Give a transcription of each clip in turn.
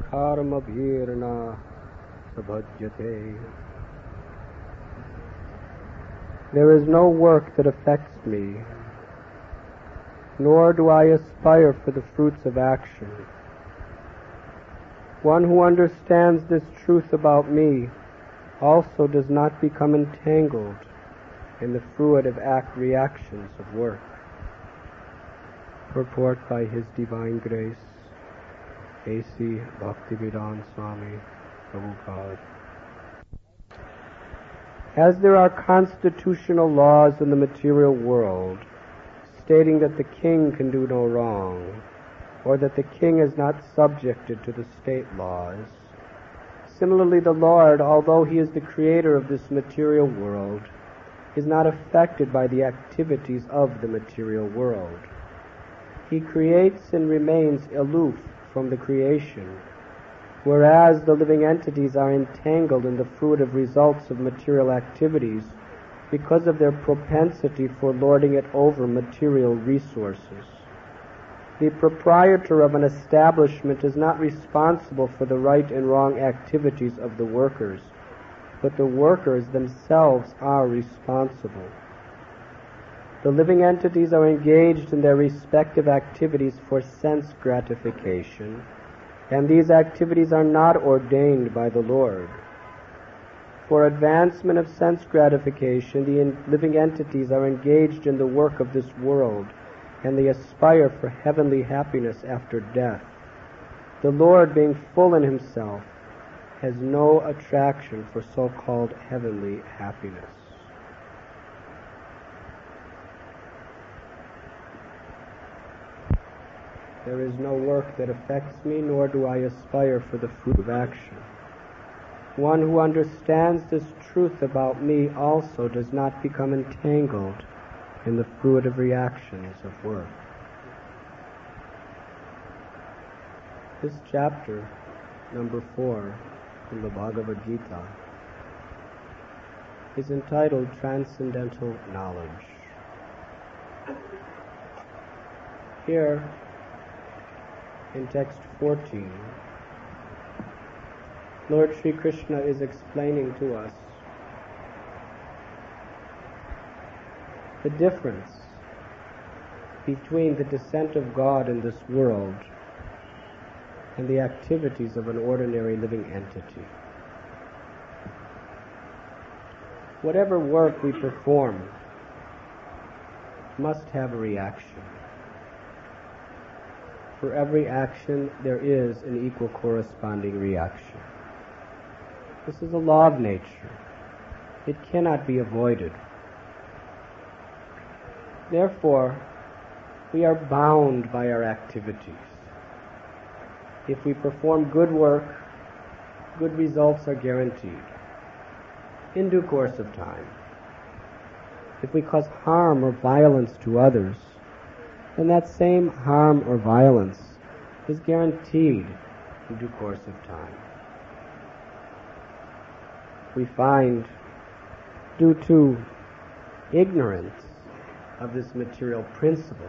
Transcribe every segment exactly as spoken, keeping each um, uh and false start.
karma bhirna sabhajyate. There is no work that affects me, nor do I aspire for the fruits of action. One who understands this truth about me also does not become entangled in the fruitive act reactions of work. Purport by His Divine Grace, A C Bhaktivedanta Swami Prabhupada. As there are constitutional laws in the material world stating that the king can do no wrong, or that the king is not subjected to the state laws, similarly the Lord, although He is the creator of this material world, is not affected by the activities of the material world. He creates and remains aloof from the creation, whereas the living entities are entangled in the fruitive results of material activities because of their propensity for lording it over material resources. The proprietor of an establishment is not responsible for the right and wrong activities of the workers, but the workers themselves are responsible. The living entities are engaged in their respective activities for sense gratification, and these activities are not ordained by the Lord. For advancement of sense gratification, the living entities are engaged in the work of this world, and they aspire for heavenly happiness after death. The Lord, being full in Himself, has no attraction for so-called heavenly happiness. There is no work that affects me, nor do I aspire for the fruit of action. One who understands this truth about me also does not become entangled in the fruitive reactions of work. This chapter, number four, in the Bhagavad Gita, is entitled Transcendental Knowledge. Here, in text fourteen, Lord Sri Krishna is explaining to us the difference between the descent of God in this world and the activities of an ordinary living entity. Whatever work we perform must have a reaction. For every action, there is an equal corresponding reaction. This is a law of nature. It cannot be avoided. Therefore, we are bound by our activities. If we perform good work, good results are guaranteed in due course of time. If we cause harm or violence to others, then that same harm or violence is guaranteed in due course of time. We find, due to ignorance of this material principle,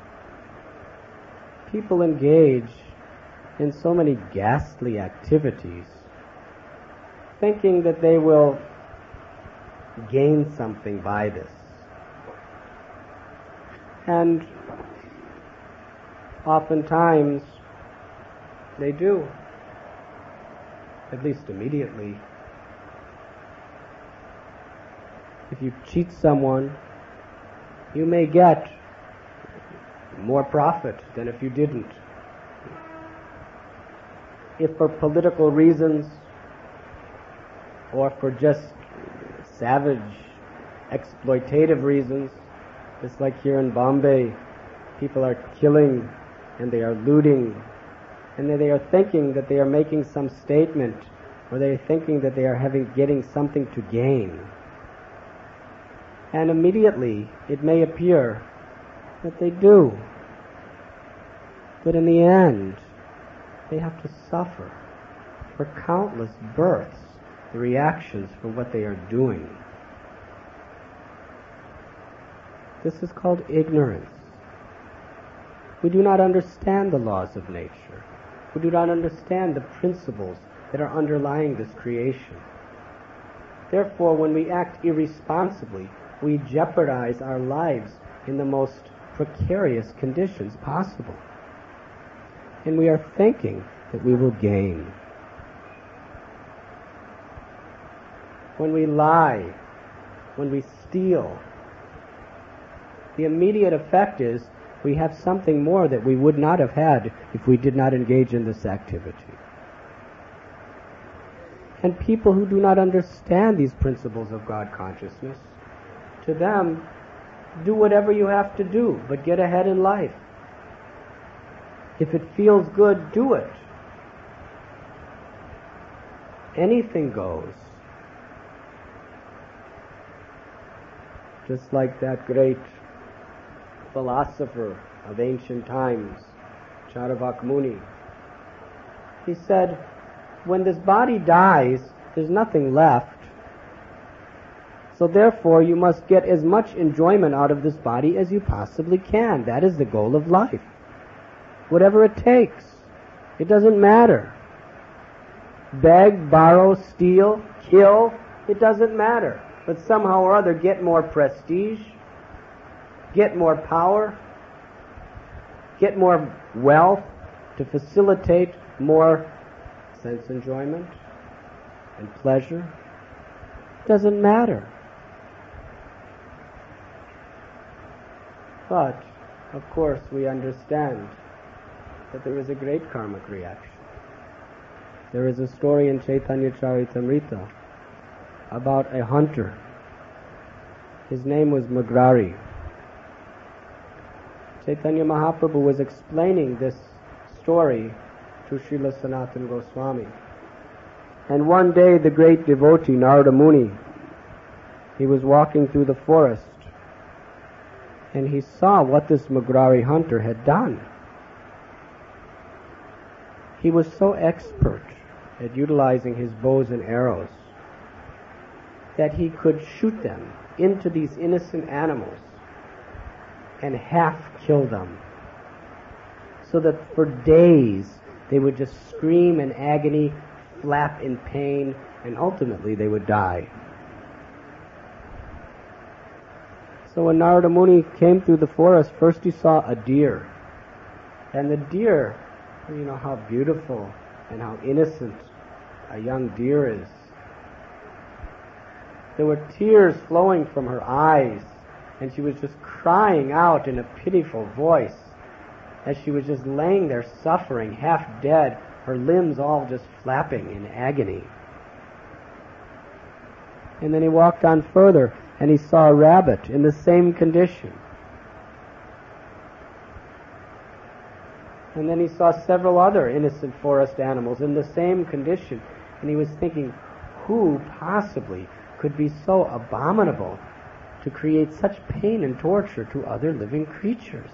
people engage in so many ghastly activities, thinking that they will gain something by this. And oftentimes they do, at least immediately. If you cheat someone, you may get more profit than if you didn't. If for political reasons or for just savage, exploitative reasons, just like here in Bombay, people are killing and they are looting, and they are thinking that they are making some statement, or they are thinking that they are having getting something to gain. And immediately it may appear that they do. But in the end, they have to suffer for countless births the reactions for what they are doing. This is called ignorance. We do not understand the laws of nature. who do not understand the principles that are underlying this creation. Therefore, when we act irresponsibly, we jeopardize our lives in the most precarious conditions possible. And we are thinking that we will gain. When we lie, when we steal, the immediate effect is we have something more that we would not have had if we did not engage in this activity. And people who do not understand these principles of God consciousness, to them, do whatever you have to do, but get ahead in life. If it feels good, do it. Anything goes. Just like that great philosopher of ancient times, Charavak Muni. He said, when this body dies, there's nothing left. So therefore, you must get as much enjoyment out of this body as you possibly can. That is the goal of life. Whatever it takes. It doesn't matter. Beg, borrow, steal, kill, it doesn't matter. But somehow or other get more prestige, get more power, get more wealth to facilitate more sense enjoyment and pleasure. It doesn't matter. But, of course, we understand that there is a great karmic reaction. There is a story in Chaitanya Charitamrita about a hunter. His name was Magrari. Chaitanya Mahaprabhu was explaining this story to Srila Sanatana Goswami. And one day the great devotee Narada Muni, he was walking through the forest and he saw what this Magrari hunter had done. He was so expert at utilizing his bows and arrows that he could shoot them into these innocent animals and half kill them, so that for days they would just scream in agony, flap in pain, and ultimately they would die. So when Narada Muni came through the forest, first he saw a deer. And the deer, you know how beautiful and how innocent a young deer is. There were tears flowing from her eyes, and she was just crying out in a pitiful voice as she was just laying there suffering, half dead, her limbs all just flapping in agony. And then he walked on further, and he saw a rabbit in the same condition. And then he saw several other innocent forest animals in the same condition, and he was thinking, who possibly could be so abominable to create such pain and torture to other living creatures?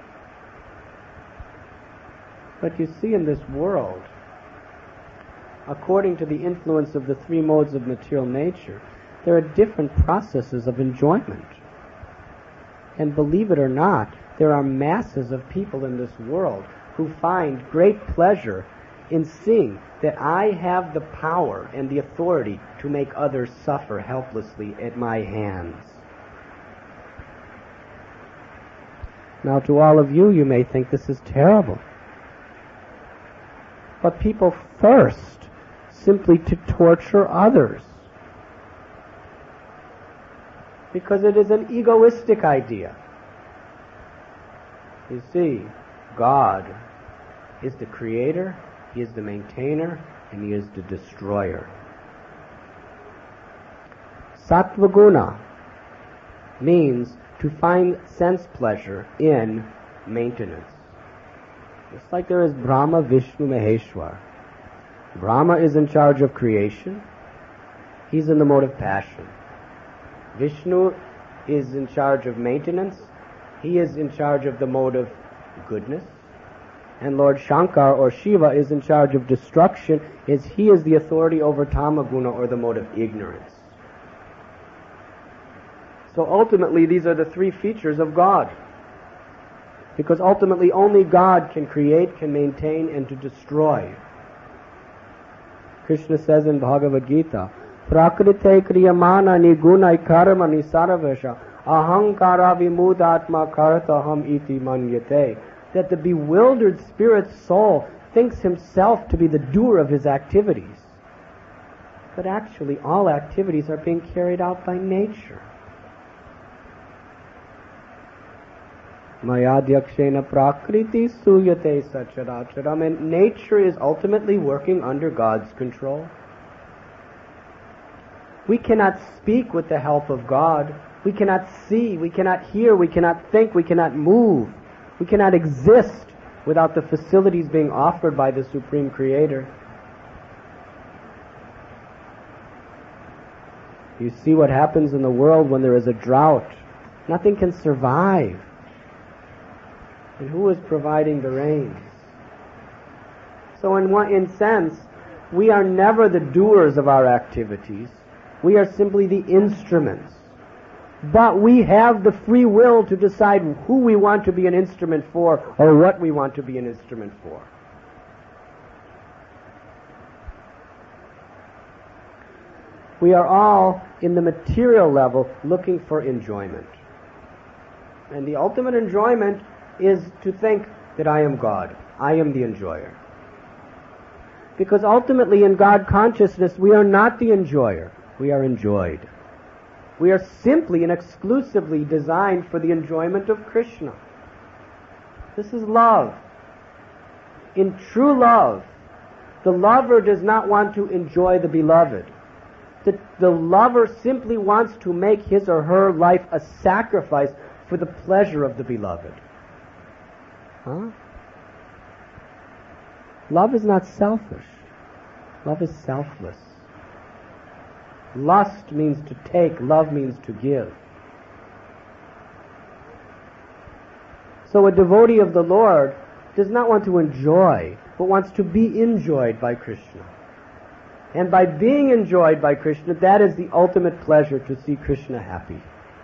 But you see, in this world, according to the influence of the three modes of material nature, there are different processes of enjoyment. And believe it or not, there are masses of people in this world who find great pleasure in seeing that I have the power and the authority to make others suffer helplessly at my hands. Now, to all of you, you may think this is terrible. But people thirst simply to torture others, because it is an egoistic idea. You see, God is the creator, He is the maintainer, and He is the destroyer. Sattvaguna means to find sense pleasure in maintenance. Just like there is Brahma, Vishnu, Maheshwar. Brahma is in charge of creation. He's in the mode of passion. Vishnu is in charge of maintenance. He is in charge of the mode of goodness. And Lord Shankar or Shiva is in charge of destruction, as he is the authority over Tamaguna, or the mode of ignorance. So ultimately these are the three features of God. Because ultimately only God can create, can maintain, and to destroy. Krishna says in Bhagavad Gita, Prakrite kriyamana nigunai karma nisarvesha ahankara vimudatma kartaham iti manyate. That the bewildered spirit soul thinks himself to be the doer of his activities. But actually all activities are being carried out by nature. Mayadhyakshena prakriti suyate sacharacharam. And nature is ultimately working under God's control. We cannot speak with the help of God. We cannot see, we cannot hear, we cannot think, we cannot move. We cannot exist without the facilities being offered by the Supreme Creator. You see what happens in the world when there is a drought. Nothing can survive. And who is providing the rains? So in one in sense, we are never the doers of our activities. We are simply the instruments. But we have the free will to decide who we want to be an instrument for or what we want to be an instrument for. We are all, in the material level, looking for enjoyment. And the ultimate enjoyment is to think that I am God. I am the enjoyer. Because ultimately in God consciousness we are not the enjoyer. We are enjoyed. We are simply and exclusively designed for the enjoyment of Krishna. This is love. In true love, the lover does not want to enjoy the beloved. The, the lover simply wants to make his or her life a sacrifice for the pleasure of the beloved. Huh? Love is not selfish. Love is selfless. Lust means to take, love means to give. So a devotee of the Lord does not want to enjoy, but wants to be enjoyed by Krishna. And by being enjoyed by Krishna, that is the ultimate pleasure, to see Krishna happy.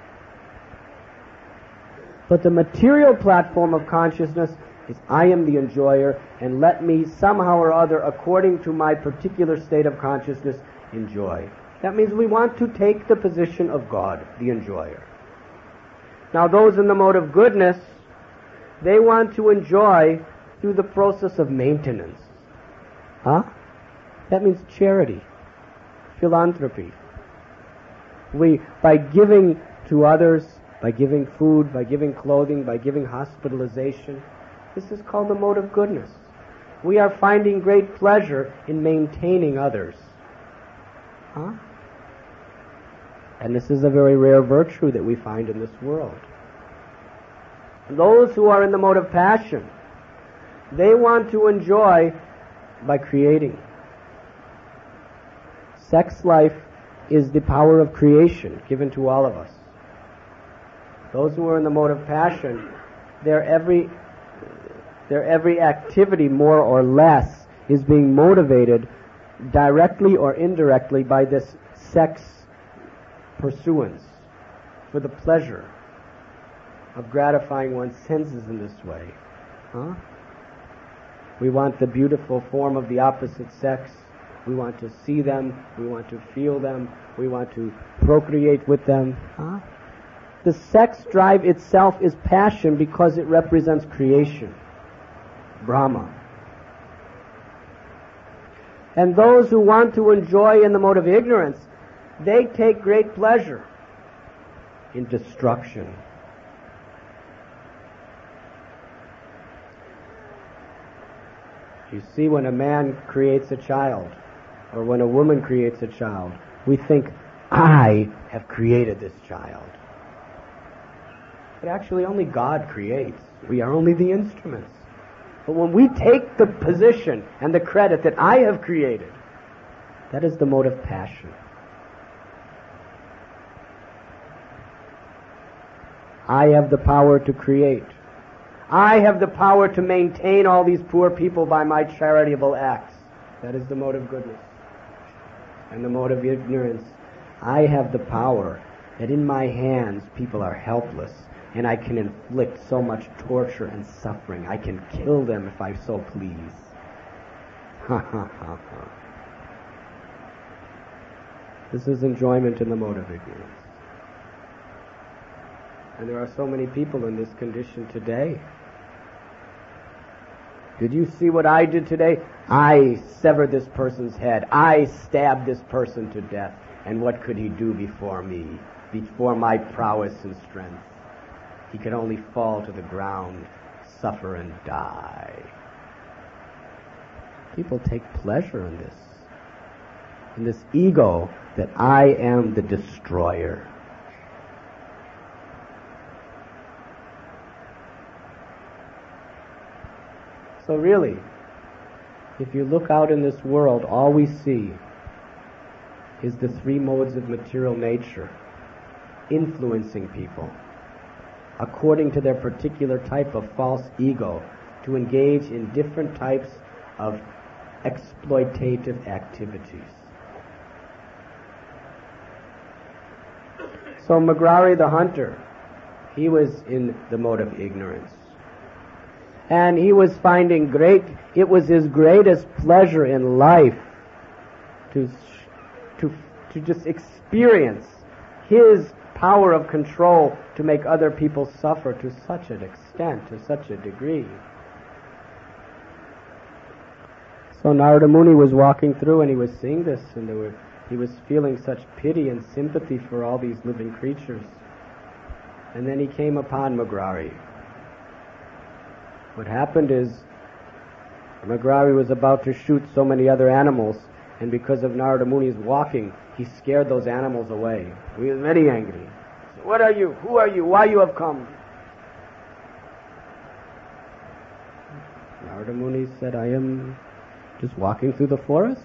But the material platform of consciousness is I am the enjoyer, and let me somehow or other, according to my particular state of consciousness, enjoy. That means we want to take the position of God, the enjoyer. Now those in the mode of goodness, they want to enjoy through the process of maintenance. Huh? That means charity, philanthropy. We, by giving to others, by giving food, by giving clothing, by giving hospitalization, this is called the mode of goodness. We are finding great pleasure in maintaining others. Huh? And this is a very rare virtue that we find in this world. Those who are in the mode of passion, they want to enjoy by creating. Sex life is the power of creation given to all of us. Those who are in the mode of passion, their every, their every activity, more or less, is being motivated directly or indirectly by this sex pursuance for the pleasure of gratifying one's senses in this way. Huh? We want the beautiful form of the opposite sex. We want to see them. We want to feel them. We want to procreate with them. Huh? The sex drive itself is passion because it represents creation, Brahma. And those who want to enjoy in the mode of ignorance, they take great pleasure in destruction. You see, when a man creates a child, or when a woman creates a child, we think, I have created this child. But actually only God creates. We are only the instruments. But when we take the position and the credit that I have created, that is the mode of passion. I have the power to create. I have the power to maintain all these poor people by my charitable acts. That is the mode of goodness. And the mode of ignorance, I have the power that in my hands people are helpless. and I can inflict so much torture and suffering. I can kill them if I so please. Ha ha ha ha. This is enjoyment in the mode of ignorance. And there are so many people in this condition today. Did you see what I did today? I severed this person's head. I stabbed this person to death. And what could he do before me, before my prowess and strength? He could only fall to the ground, suffer and die. People take pleasure in this, in this ego that I am the destroyer. So really, if you look out in this world, all we see is the three modes of material nature influencing people according to their particular type of false ego to engage in different types of exploitative activities. So Magrari the hunter, he was in the mode of ignorance. And he was finding great, it was his greatest pleasure in life to, to, to just experience his power of control to make other people suffer to such an extent, to such a degree. So Narada Muni was walking through and he was seeing this, and there were, he was feeling such pity and sympathy for all these living creatures. And then he came upon Magrari. What happened is, Magrari was about to shoot so many other animals, and because of Narada Muni's walking, he scared those animals away. He was very angry. So, what are you? Who are you? Why you have come? Narada Muni said, I am just walking through the forest.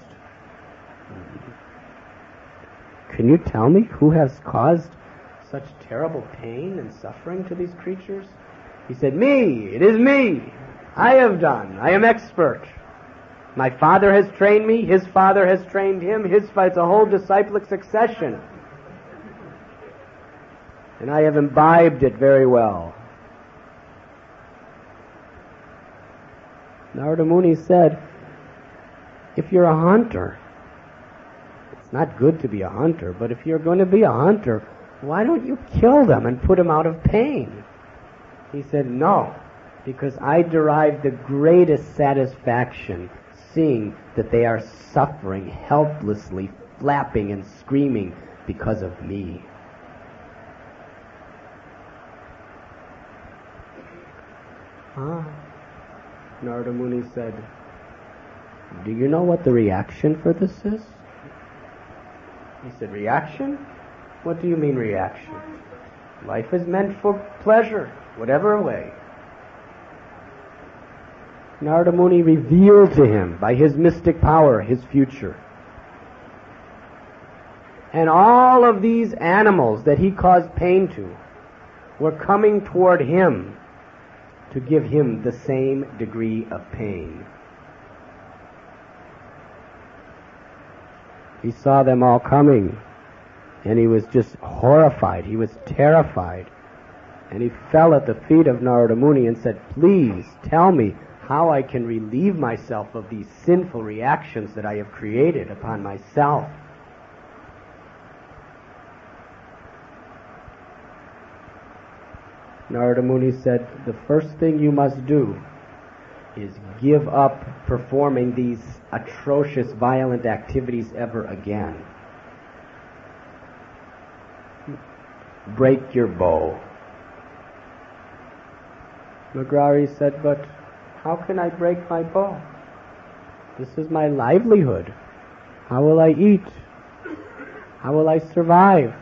Can you tell me who has caused such terrible pain and suffering to these creatures? He said, me, it is me. I have done. I am expert. My father has trained me. His father has trained him. His it's a whole disciplic succession. And I have imbibed it very well. Narada Muni said, if you're a hunter, it's not good to be a hunter, but if you're going to be a hunter, why don't you kill them and put them out of pain? He said, no, because I derive the greatest satisfaction seeing that they are suffering helplessly, flapping and screaming because of me. Ah, Narada Muni said, do you know what the reaction for this is? He said, reaction? What do you mean reaction? Life is meant for pleasure, whatever way. Narada Muni revealed to him by his mystic power his future. And all of these animals that he caused pain to were coming toward him to give him the same degree of pain. He saw them all coming, and he was just horrified. He was terrified. And he fell at the feet of Narada Muni and said, please tell me how I can relieve myself of these sinful reactions that I have created upon myself. Narada Muni said, the first thing you must do is give up performing these atrocious, violent activities ever again. Break your bow. Magrari said, but how can I break my bow? This is my livelihood. How will I eat? How will I survive?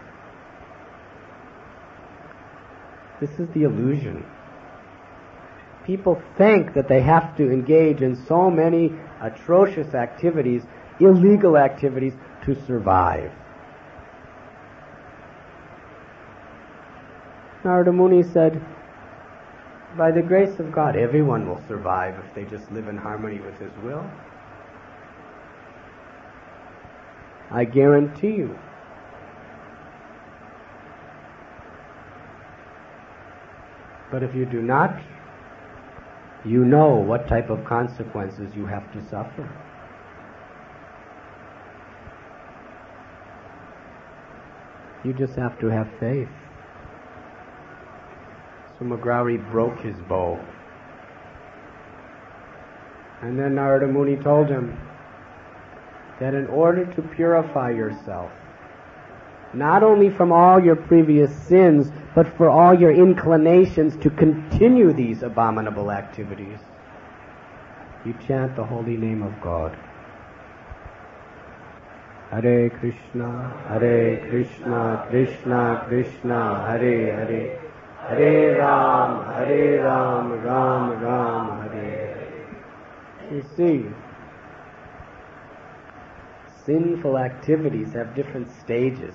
This is the illusion. People think that they have to engage in so many atrocious activities, illegal activities, to survive. Narada Muni said, by the grace of God, everyone will survive if they just live in harmony with His will. I guarantee you. But if you do not, you know what type of consequences you have to suffer. You just have to have faith. So Magrari broke his bow. And then Narada Muni told him that in order to purify yourself, not only from all your previous sins, but for all your inclinations to continue these abominable activities, you chant the holy name of God. Hare Krishna, Hare Krishna, Krishna Krishna, Hare Hare, Hare Ram, Hare Ram, Ram Ram, Hare Hare. You see, sinful activities have different stages.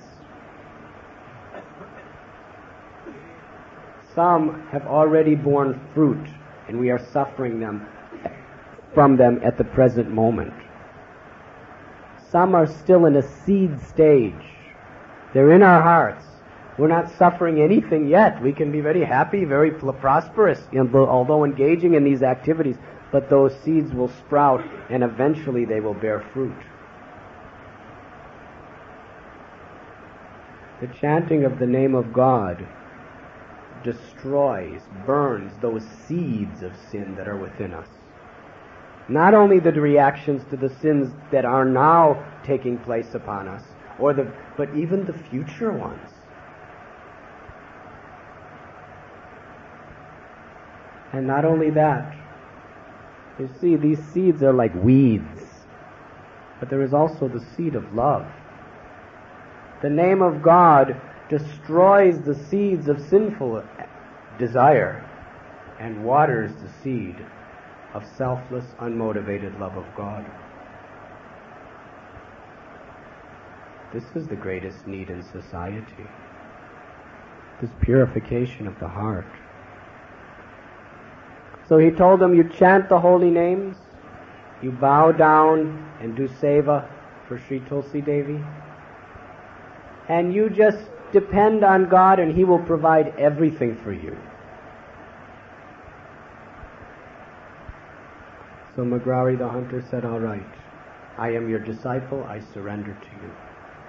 Some have already borne fruit, and we are suffering them from them at the present moment. Some are still in a seed stage. They're in our hearts. We're not suffering anything yet. We can be very happy, very prosperous, although engaging in these activities, but those seeds will sprout, and eventually they will bear fruit. The chanting of the name of God destroys, burns those seeds of sin that are within us. Not only the reactions to the sins that are now taking place upon us, or the, but even the future ones. And not only that, you see, these seeds are like weeds, but there is also the seed of love. The name of God destroys the seeds of sinful desire and waters the seed of selfless, unmotivated love of God. This is the greatest need in society, this purification of the heart. So he told them, you chant the holy names, you bow down and do seva for Sri Tulsi Devi, and you just depend on God and He will provide everything for you. So Magrari the hunter said, all right, I am your disciple, I surrender to you.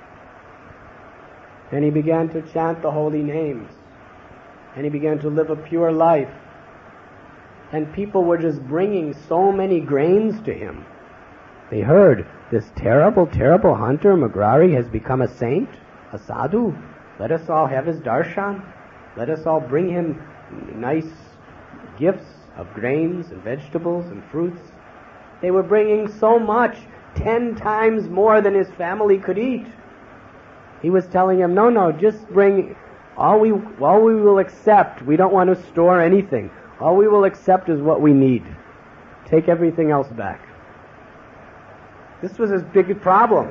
And he began to chant the holy names, and he began to live a pure life. And people were just bringing so many grains to him. They heard, this terrible, terrible hunter, Magrari, has become a saint, a sadhu. Let us all have his darshan. Let us all bring him nice gifts of grains and vegetables and fruits. They were bringing so much, ten times more than his family could eat. He was telling him, no, no, just bring all we, all we will accept. We don't want to store anything. All we will accept is what we need. Take everything else back. This was his big problem.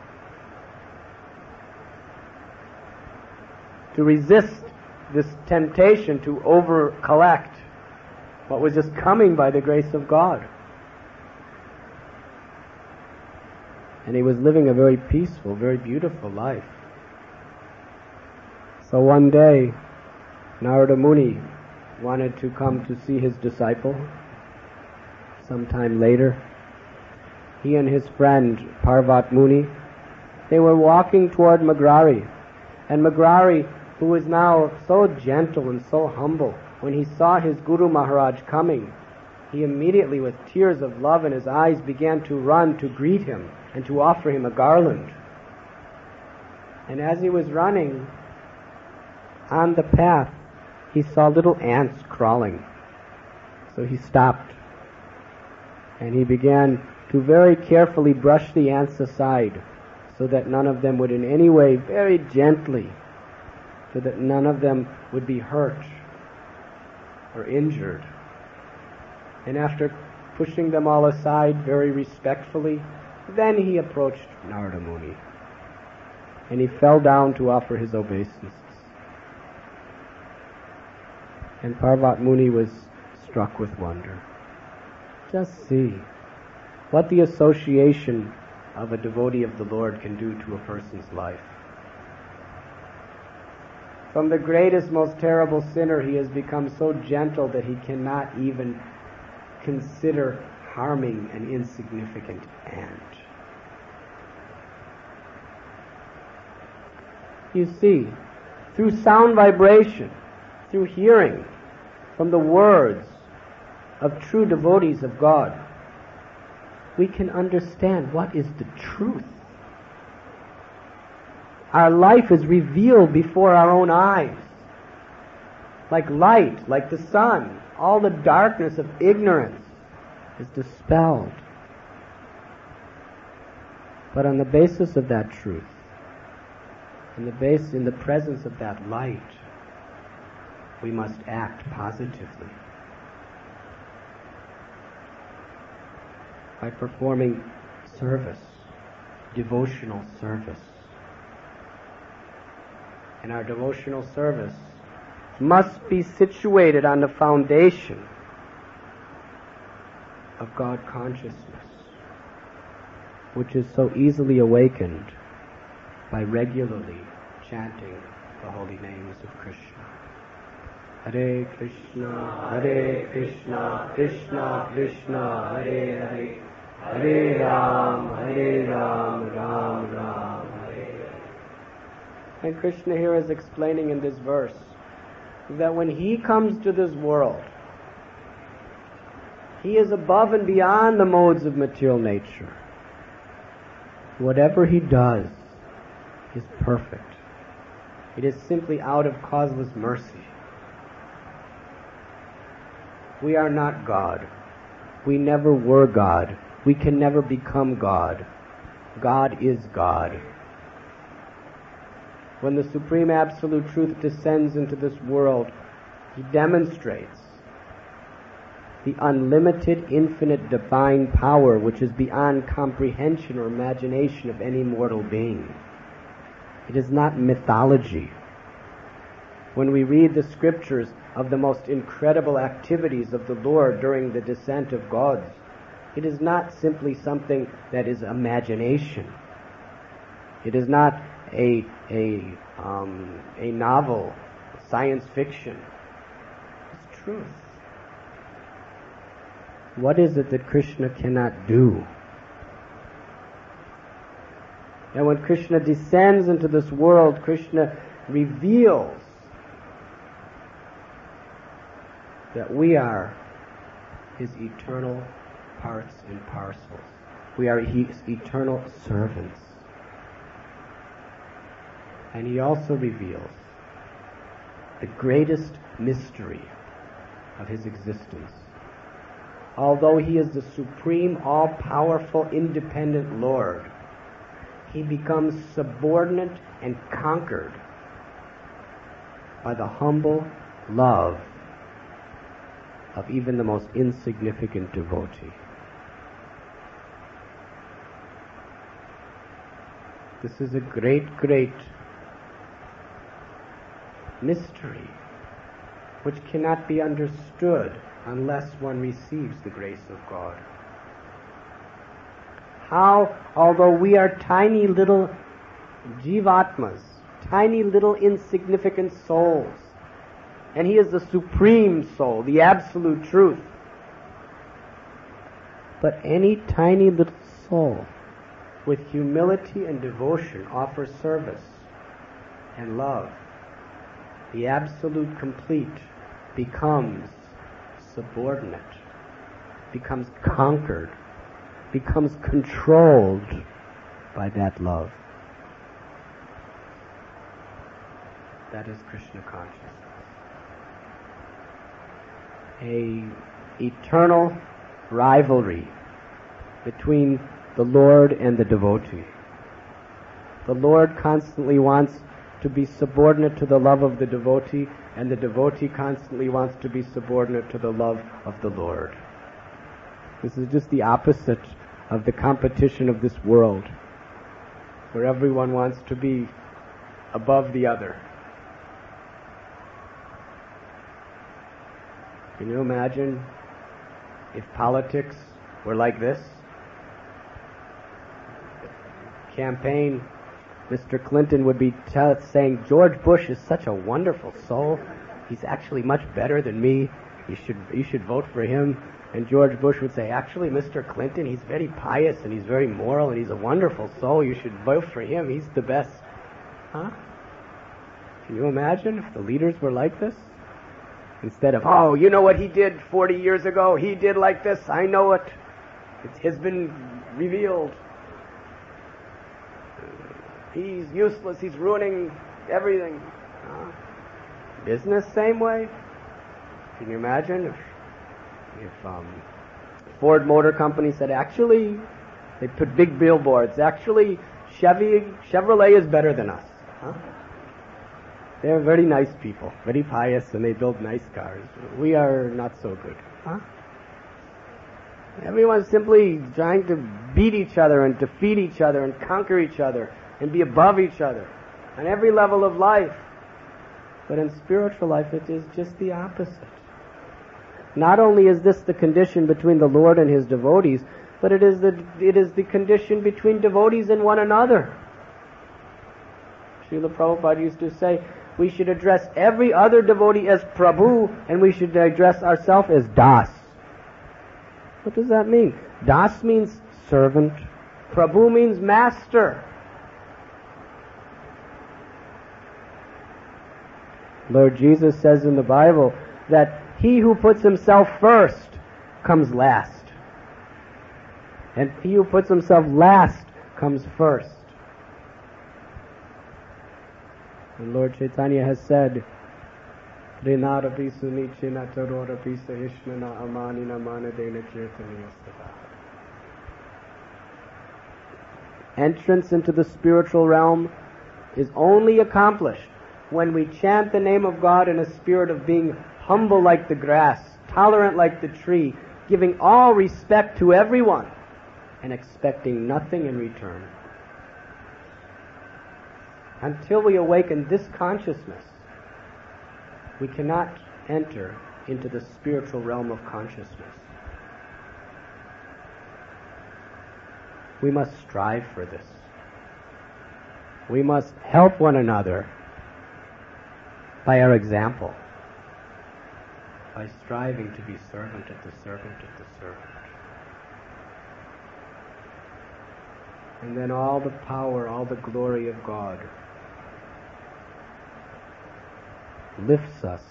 To resist this temptation to over-collect what was just coming by the grace of God. And he was living a very peaceful, very beautiful life. So one day, Narada Muni wanted to come to see his disciple. Sometime later, he and his friend Parvat Muni, they were walking toward Magrari. And Magrari, who was now so gentle and so humble, when he saw his Guru Maharaj coming, he immediately, with tears of love in his eyes, began to run to greet him and to offer him a garland. And as he was running on the path, he saw little ants crawling. So he stopped, and he began to very carefully brush the ants aside, so that none of them would in any way, very gently, so that none of them would be hurt or injured. And after pushing them all aside very respectfully, then he approached Narada Muni, and he fell down to offer his obeisances. And Parvat Muni was struck with wonder. Just see what the association of a devotee of the Lord can do to a person's life. From the greatest, most terrible sinner, he has become so gentle that he cannot even consider harming an insignificant ant. You see, through sound vibration, through hearing from the words of true devotees of God, we can understand what is the truth. Our life is revealed before our own eyes. Like light, like the sun, all the darkness of ignorance is dispelled. But on the basis of that truth, in the base, in the presence of that light, we must act positively by performing service, devotional service. And our devotional service must be situated on the foundation of God consciousness, which is so easily awakened by regularly chanting the holy names of Krishna. Hare Krishna, Hare Krishna, Krishna Krishna, Hare Hare, Hare Ram, Hare Ram, Ram Ram, Hare Hare. And Krishna here is explaining in this verse that when he comes to this world, he is above and beyond the modes of material nature. Whatever he does is perfect. It is simply out of causeless mercy. We are not God. We never were God. We can never become God. God is God. When the Supreme Absolute Truth descends into this world, he demonstrates the unlimited, infinite, divine power which is beyond comprehension or imagination of any mortal being. It is not mythology. When we read the scriptures of the most incredible activities of the Lord during the descent of gods, it is not simply something that is imagination. It is not a a um, a novel, science fiction. It's truth. What is it that Krishna cannot do? And when Krishna descends into this world, Krishna reveals that we are his eternal parts and parcels. We are his eternal servants. And he also reveals the greatest mystery of his existence. Although he is the supreme, all-powerful, independent Lord, he becomes subordinate and conquered by the humble love of even the most insignificant devotee. This is a great, great mystery which cannot be understood unless one receives the grace of God. How, although we are tiny little jivatmas, tiny little insignificant souls, and he is the supreme soul, the absolute truth, but any tiny little soul with humility and devotion offers service and love, the absolute complete becomes subordinate, becomes conquered, becomes controlled by that love. That is Krishna consciousness. A eternal rivalry between the Lord and the devotee. The Lord constantly wants to be subordinate to the love of the devotee, and the devotee constantly wants to be subordinate to the love of the Lord. This is just the opposite of the competition of this world, where everyone wants to be above the other. Can you imagine if politics were like this? Campaign Mister Clinton would be tell, saying, George Bush is such a wonderful soul. He's actually much better than me. You should, you should vote for him. And George Bush would say, actually, Mister Clinton, he's very pious and he's very moral and he's a wonderful soul. You should vote for him. He's the best. Huh? Can you imagine if the leaders were like this? Instead of, oh, you know what he did forty years ago? He did like this. I know it. It has been revealed. He's useless. He's ruining everything. Huh? Business, same way. Can you imagine if if um, Ford Motor Company said, actually, they put big billboards, actually, Chevy, Chevrolet is better than us. Huh? They're very nice people, very pious, and they build nice cars. We are not so good. Huh? Everyone's simply trying to beat each other and defeat each other and conquer each other and be above each other on every level of life. But in spiritual life, it is just the opposite. Not only is this the condition between the Lord and His devotees, but it is the, it is the condition between devotees and one another. Srila Prabhupada used to say, we should address every other devotee as Prabhu, and we should address ourselves as Das. What does that mean? Das means servant. Prabhu means master. Lord Jesus says in the Bible that he who puts himself first comes last. And he who puts himself last comes first. And Lord Chaitanya has said, entrance into the spiritual realm is only accomplished when we chant the name of God in a spirit of being humble like the grass, tolerant like the tree, giving all respect to everyone, and expecting nothing in return. Until we awaken this consciousness, we cannot enter into the spiritual realm of consciousness. We must strive for this. We must help one another by our example, by striving to be servant of the servant of the servant. And then all the power, all the glory of God lifts us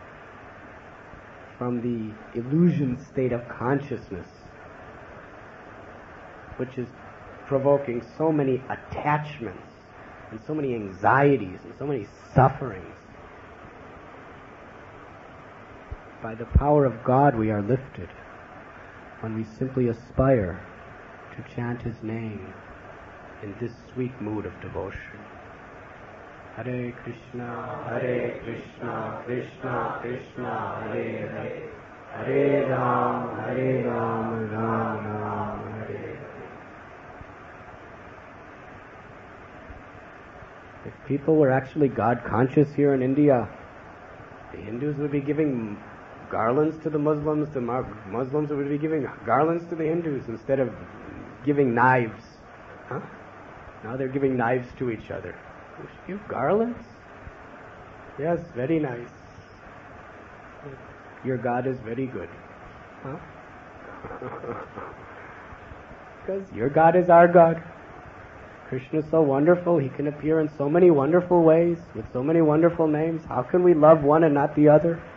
from the illusion state of consciousness, which is provoking so many attachments and so many anxieties and so many sufferings. By the power of God we are lifted when we simply aspire to chant His name in this sweet mood of devotion. Hare Krishna, Hare Krishna, Krishna Krishna, Hare Hare, Hare Ram, Hare Ram, Ram Ram, Hare Hare. If people were actually God conscious here in India, the Hindus would be giving garlands to the Muslims, the Muslims would be giving garlands to the Hindus instead of giving knives. Huh? Now they're giving knives to each other. You garlands? Yes, very nice. Your God is very good. Huh? Because your God is our God. Krishna is so wonderful. He can appear in so many wonderful ways, with so many wonderful names. How can we love one and not the other?